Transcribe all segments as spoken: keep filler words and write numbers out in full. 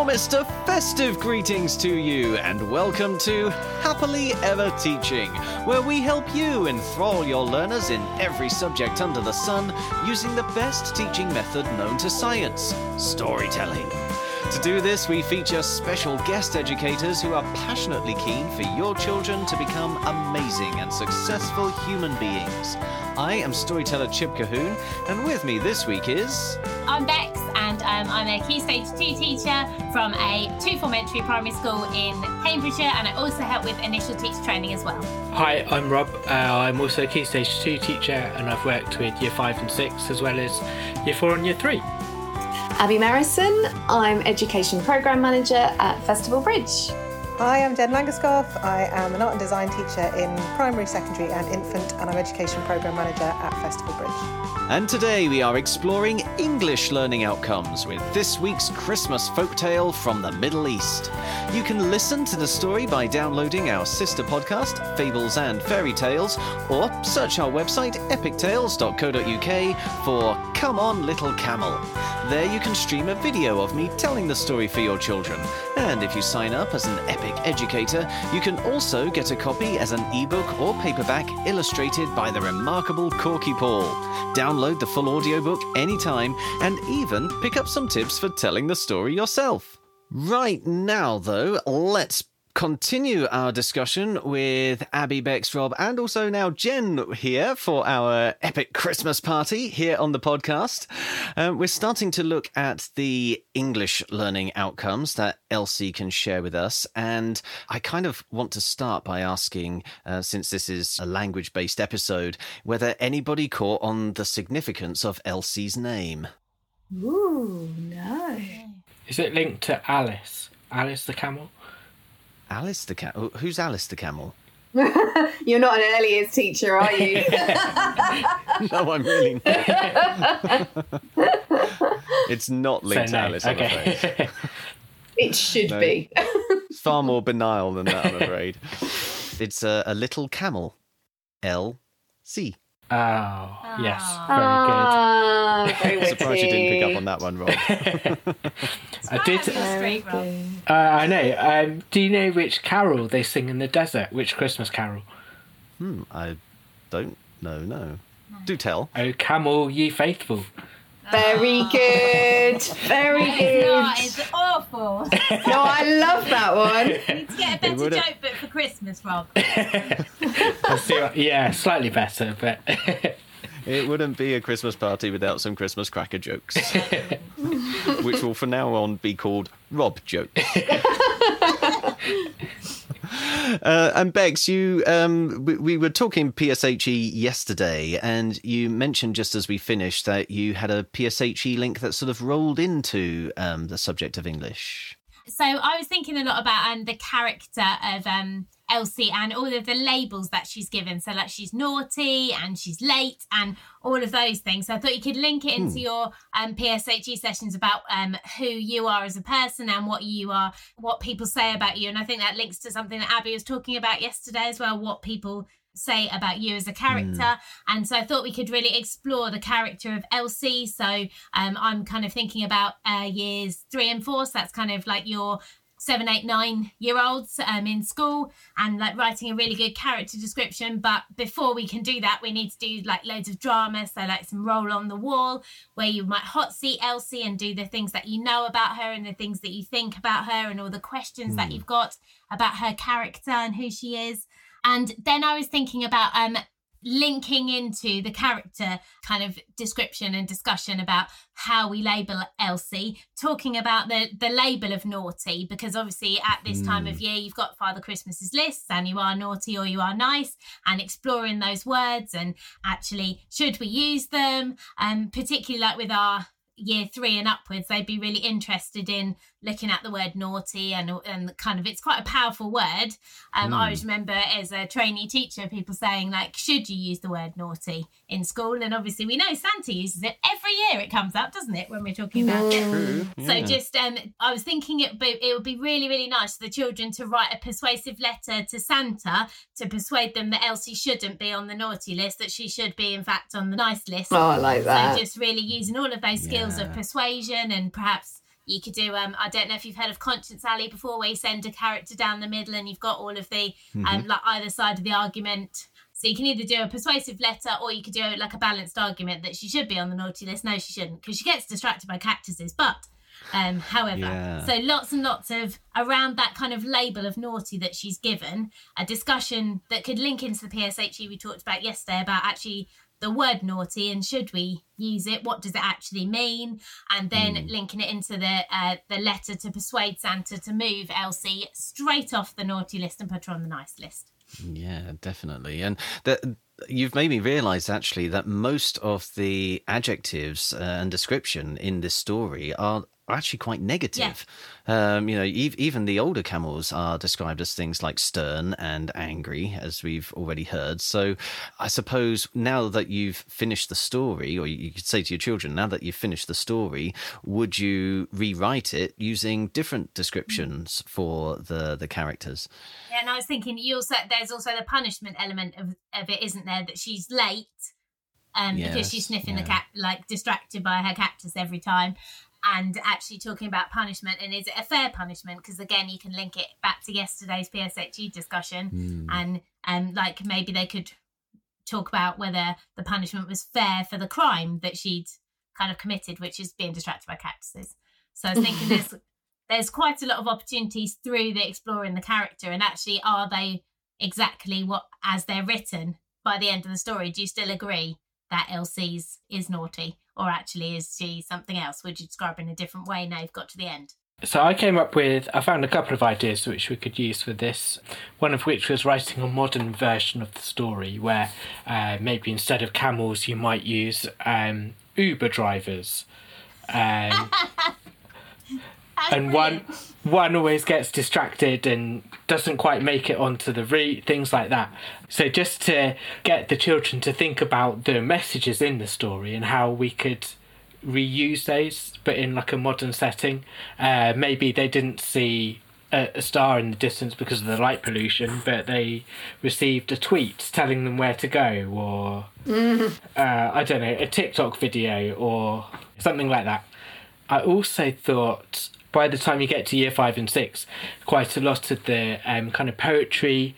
warmest of festive greetings to you, and welcome to Happily Ever Teaching, where we help you enthrall your learners in every subject under the sun using the best teaching method known to science, storytelling. To do this, we feature special guest educators who are passionately keen for your children to become amazing and successful human beings. I am storyteller Chip Cahoon, and with me this week is... I'm Bex, and um, I'm a Key Stage two teacher from a two-form entry primary school in Cambridgeshire, and I also help with initial teacher training as well. Hi, I'm Rob. Uh, I'm also a Key Stage two teacher, and I've worked with Year five and six, as well as Year four and Year three. Abby Marison, I'm Education Programme Manager at Festival Bridge. Hi, I'm Jen Langerscoff. I am an art and design teacher in primary, secondary and infant, and I'm Education Programme Manager at Festival Bridge. And today we are exploring English learning outcomes with this week's Christmas folktale from the Middle East. You can listen to the story by downloading our sister podcast, Fables and Fairy Tales, or search our website, epic tales dot co dot uk, for Come On Little Camel. There you can stream a video of me telling the story for your children. And if you sign up as an Epic Educator, you can also get a copy as an ebook or paperback illustrated by the remarkable Corky Paul. Download the full audiobook anytime and even pick up some tips for telling the story yourself. Right now, though, let's continue our discussion with Abby, Bex, Rob, and also now Jen here for our epic Christmas party here on the podcast. Um, we're starting to look at the English learning outcomes that Elsie can share with us. And I kind of want to start by asking, uh, since this is a language-based episode, whether anybody caught on the significance of Elsie's name. Ooh, no. Is it linked to Alice? Alice the camel? Alice the camel? Who's Alice the camel? You're not an early years teacher, are you? No, I'm really not. It's not linked so, no. to Alice, I'm okay. afraid. It should No. be. It's far more benign than that, I'm afraid. It's a, a little camel. L C. Oh, yes. Very Ah, very I'm surprised you didn't pick up on that one, Rob. I did. Very Rob. good. Uh, I know. Um, do you know which carol they sing in the desert? Which Christmas carol? Hmm, I don't know, no. Do tell. Oh, camel, ye faithful. Very good. Very It's good. not, it's awful. No, I love that one. You need to get a better would've- joke book for Christmas, Rob. Let's see what- yeah, slightly better, but It wouldn't be a Christmas party without some Christmas cracker jokes. Which will from now on be called Rob jokes. Uh, and Bex, you um, we, we were talking P S H E yesterday, and you mentioned just as we finished that you had a P S H E link that sort of rolled into um, the subject of English. So I was thinking a lot about um, the character of um, Elsie and all of the labels that she's given. So like she's naughty and she's late and all of those things. So I thought you could link it into Hmm. your um, P S H E sessions about um, who you are as a person and what you are, what people say about you. And I think that links to something that Abby was talking about yesterday as well, what people say about you as a character. Mm. And so I thought we could really explore the character of Elsie. So um, I'm kind of thinking about uh, years three and four. So that's kind of like your seven, eight, nine year olds um, in school, and like writing a really good character description. But before we can do that, we need to do like loads of drama. So like some roll on the wall where you might hot seat Elsie and do the things that you know about her and the things that you think about her and all the questions mm. that you've got about her character and who she is. And then I was thinking about um, linking into the character kind of description and discussion about how we label Elsie, talking about the, the label of naughty, because obviously at this mm. time of year, you've got Father Christmas's lists and you are naughty or you are nice, and exploring those words and actually should we use them, um, particularly like with our year three and upwards, they'd be really interested in looking at the word naughty and and kind of, it's quite a powerful word. Um, mm. I always remember as a trainee teacher, people saying like, should you use the word naughty in school? And obviously we know Santa uses it every year. It comes up, doesn't it, when we're talking about it? True. Yeah. So just, um, I was thinking it, it would be really, really nice for the children to write a persuasive letter to Santa to persuade them that Elsie shouldn't be on the naughty list, that she should be in fact on the nice list. Oh, I like that. So just really using all of those skills Yeah. of persuasion and perhaps You could do, um, I don't know if you've heard of Conscience Alley before, where you send a character down the middle and you've got all of the, mm-hmm. um, like either side of the argument. So you can either do a persuasive letter or you could do like a balanced argument that she should be on the naughty list. No, she shouldn't, because she gets distracted by cactuses. But um, however, yeah. so lots and lots of around that kind of label of naughty that she's given, a discussion that could link into the P S H E we talked about yesterday about actually the word naughty and should we use it? What does it actually mean? And then mm. linking it into the uh, the letter to persuade Santa to move Elsie straight off the naughty list and put her on the nice list. Yeah, definitely. And that you've made me realise actually that most of the adjectives uh, and description in this story are actually quite negative. Yeah. Um, you know, e- even the older camels are described as things like stern and angry, as we've already heard. So I suppose now that you've finished the story, or you could say to your children, now that you've finished the story, would you rewrite it using different descriptions for the, the characters? Yeah, and I was thinking, you also there's also the punishment element of, of it, isn't there? That she's late um, yes, because she's sniffing yeah. the cat, like distracted by her cactus every time. And actually talking about punishment, and is it a fair punishment? Because again, you can link it back to yesterday's P S H E discussion, mm. and and like maybe they could talk about whether the punishment was fair for the crime that she'd kind of committed, which is being distracted by cactuses. So I was thinking there's there's quite a lot of opportunities through the exploring the character, and actually, are they exactly what as they're written by the end of the story? Do you still agree that Elsie's is naughty? Or actually, is she something else? Would you describe her in a different way now you've got to the end? So I came up with, I found a couple of ideas which we could use for this. One of which was writing a modern version of the story where uh, maybe instead of camels, you might use um, Uber drivers. Um, and one one always gets distracted and doesn't quite make it onto the route, things like that. So just to get the children to think about the messages in the story and how we could reuse those, but in like a modern setting. Uh, maybe they didn't see a, a star in the distance because of the light pollution, but they received a tweet telling them where to go, or mm. uh, I don't know, a TikTok video or something like that. I also thought by the time you get to year five and six, quite a lot of the um, kind of poetry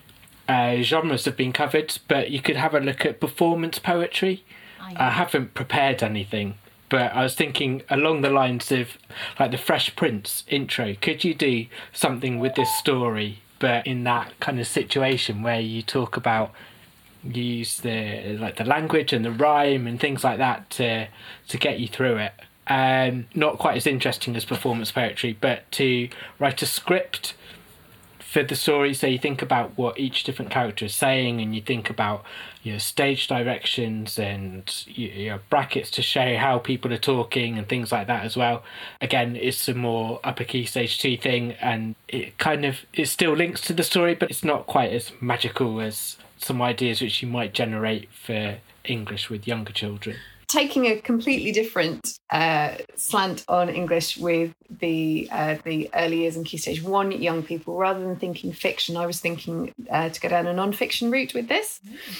uh, genres have been covered, but you could have a look at performance poetry. Oh, yeah. I haven't prepared anything, but I was thinking along the lines of like the Fresh Prince intro. Could you do something with this story, but in that kind of situation where you talk about, you use the like the language and the rhyme and things like that to to get you through it? Um, not quite as interesting as performance poetry, but to write a script for the story. So you think about what each different character is saying, and you think about your stage directions and your brackets to show how people are talking and things like that as well. Again, it's a more upper key stage two thing, and it kind of it still links to the story, but it's not quite as magical as some ideas which you might generate for English with younger children. Taking a completely different uh, slant on English with the uh, the early years and Key Stage one young people, rather than thinking fiction, I was thinking uh, to go down a non-fiction route with this,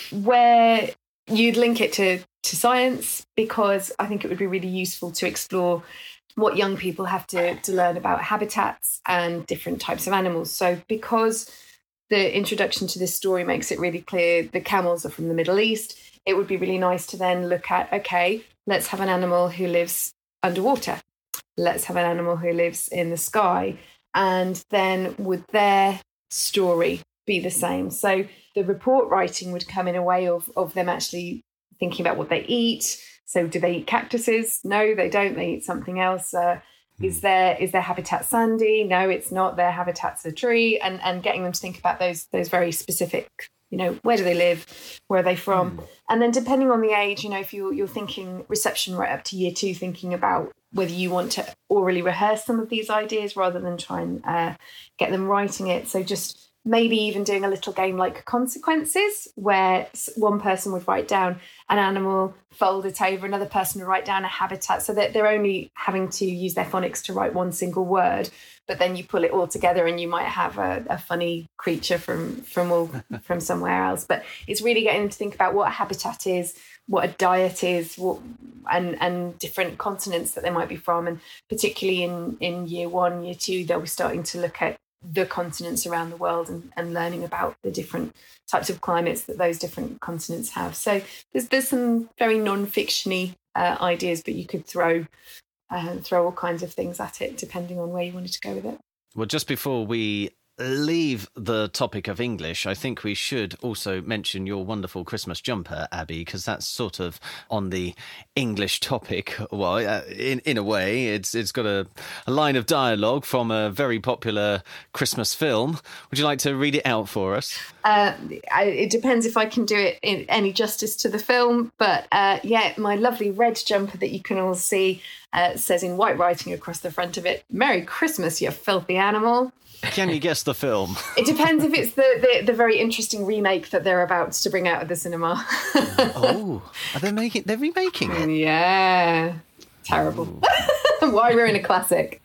where you'd link it to, to science, because I think it would be really useful to explore what young people have to, to learn about habitats and different types of animals. So because the introduction to this story makes it really clear the camels are from the Middle East, it would be really nice to then look at, okay, let's have an animal who lives underwater. Let's have an animal who lives in the sky. And then would their story be the same? So the report writing would come in a way of, of them actually thinking about what they eat. So do they eat cactuses? No, they don't. They eat something else. Uh, is their is their habitat sandy? No, it's not. Their habitat's a tree. And, and getting them to think about those those very specific, you know, where do they live? Where are they from? Mm. And then depending on the age, you know, if you're, you're thinking reception right up to year two, thinking about whether you want to orally rehearse some of these ideas rather than try and uh, get them writing it. So just maybe even doing a little game like Consequences, where one person would write down an animal, fold it over, another person would write down a habitat, so that they're only having to use their phonics to write one single word, but then you pull it all together and you might have a, a funny creature from from all from somewhere else. But it's really getting them to think about what a habitat is, what a diet is, what, and and different continents that they might be from. And particularly in in year one, year two, they'll be starting to look at the continents around the world and, and learning about the different types of climates that those different continents have. So there's there's some very non-fictiony uh, ideas, but you could throw uh, throw all kinds of things at it depending on where you wanted to go with it. Well, just before we leave the topic of English, I think we should also mention your wonderful Christmas jumper, Abby, because that's sort of on the English topic. Well, uh, in in a way, it's it's got a, a line of dialogue from a very popular Christmas film. Would you like to read it out for us? Uh, I, it depends if I can do it in any justice to the film, but uh, yeah, my lovely red jumper that you can all see uh, says in white writing across the front of it, "Merry Christmas, you filthy animal." Can you guess the film? It depends if it's the, the, the very interesting remake that they're about to bring out of the cinema. Oh, are they making? They're remaking it. Yeah, terrible. Why ruin a classic?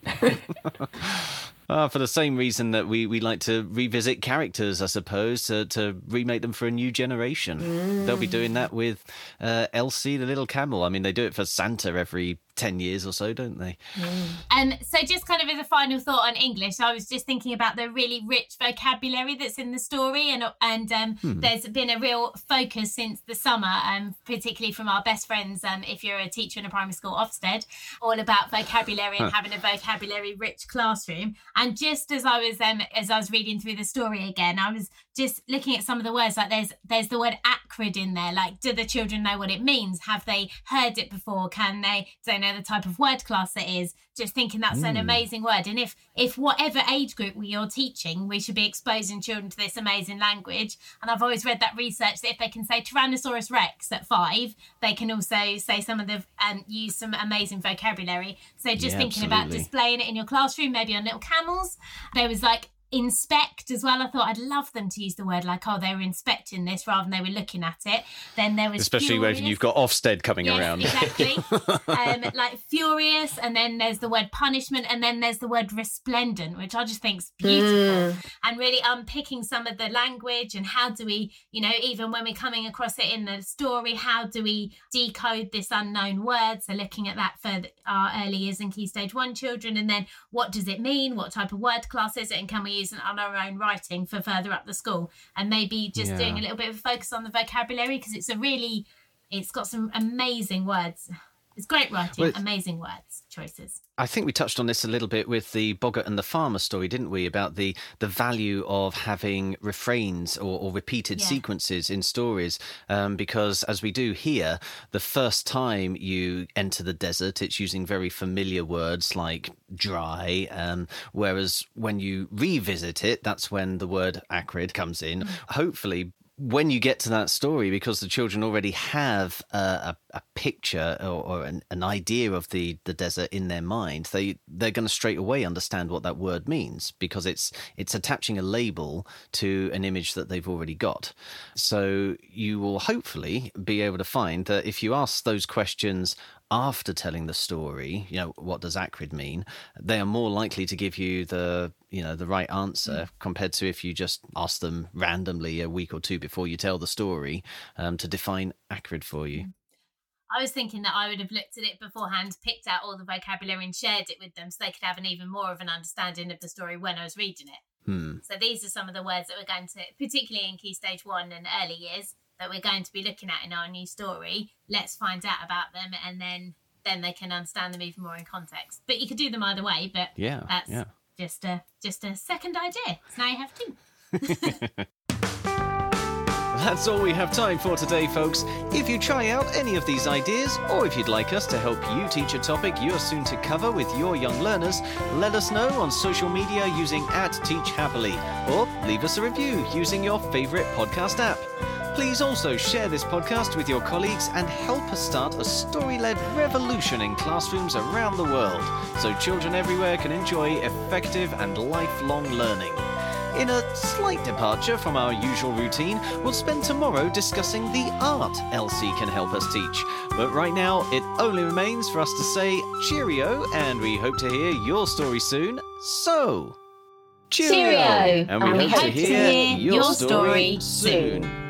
Uh, for the same reason that we, we like to revisit characters, I suppose, to, to remake them for a new generation. Mm. They'll be doing that with uh, Elsie the Little Camel. I mean, they do it for Santa every ten years or so, don't they? Mm. Um, so just kind of as a final thought on English, I was just thinking about the really rich vocabulary that's in the story, and and um, hmm. there's been a real focus since the summer, um, particularly from our best friends, um, if you're a teacher in a primary school, Ofsted, all about vocabulary and huh. having a vocabulary-rich classroom. And just as I was um, as I was reading through the story again, I was just looking at some of the words, like there's there's the word acrid in there. Like, do the children know what it means? Have they heard it before? Can they, do they know the type of word class it is? Just thinking that's mm. an amazing word. And if if whatever age group you're teaching, we should be exposing children to this amazing language. And I've always read that research that if they can say Tyrannosaurus Rex at five, they can also say some of the and um, use some amazing vocabulary. So just yeah, thinking absolutely. About displaying it in your classroom, maybe on little camels. There was like inspect as well. I thought I'd love them to use the word like, oh, they were inspecting this rather than they were looking at it. Then there was especially furious. When you've got Ofsted coming yes, around. Exactly. um, like furious, and then there's the word punishment, and then there's the word resplendent, which I just think's beautiful. Mm. And really unpicking some of the language and how do we, you know, even when we're coming across it in the story, how do we decode this unknown word? So looking at that for our early years and Key Stage one children, and then what does it mean? What type of word class is it? And can we use it on our own writing for further up the school? And maybe just yeah. doing a little bit of a focus on the vocabulary, because it's a really, it's got some amazing words. It's great writing, well, amazing words choices. I think we touched on this a little bit with the Boggart and the Farmer story, didn't we? About the, the value of having refrains or, or repeated yeah. sequences in stories. Um, because as we do here, the first time you enter the desert, it's using very familiar words like dry. Um, whereas when you revisit it, that's when the word acrid comes in. Mm. Hopefully, when you get to that story, because the children already have a, a, a picture or, or an, an idea of the, the desert in their mind, they, they're going to straight away understand what that word means, because it's it's attaching a label to an image that they've already got. So you will hopefully be able to find that if you ask those questions after telling the story, you know, what does acrid mean, they are more likely to give you the, you know, the right answer mm. compared to if you just ask them randomly a week or two before you tell the story um, to define acrid for you. I was thinking that I would have looked at it beforehand, picked out all the vocabulary and shared it with them so they could have an even more of an understanding of the story when I was reading it. Hmm. So these are some of the words that we're going to, particularly in Key Stage one and early years, that we're going to be looking at in our new story. Let's find out about them, and then then they can understand them even more in context. But you could do them either way, but yeah, that's yeah. just a just a second idea. So now you have two. That's all we have time for today, folks. If you try out any of these ideas, or if you'd like us to help you teach a topic you're soon to cover with your young learners, let us know on social media using at Teach Happily, or leave us a review using your favourite podcast app. Please also share this podcast with your colleagues and help us start a story-led revolution in classrooms around the world, so children everywhere can enjoy effective and lifelong learning. In a slight departure from our usual routine, we'll spend tomorrow discussing the art Elsie can help us teach. But right now, it only remains for us to say cheerio, and we hope to hear your story soon. So, cheerio! Cheerio! And we, And we hope, to hope to hear, hear your, your story, story soon. soon.